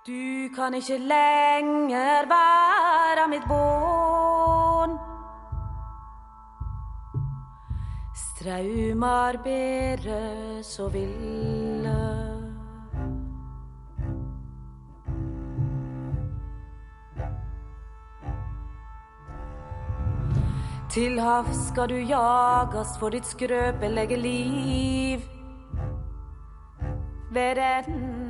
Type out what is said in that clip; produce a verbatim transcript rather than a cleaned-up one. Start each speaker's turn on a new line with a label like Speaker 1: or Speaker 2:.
Speaker 1: Du kan ikke lenger være mitt barn. Straumar bedre så ville. Til havs skal du jagas for ditt skrøpelige liv. Ved den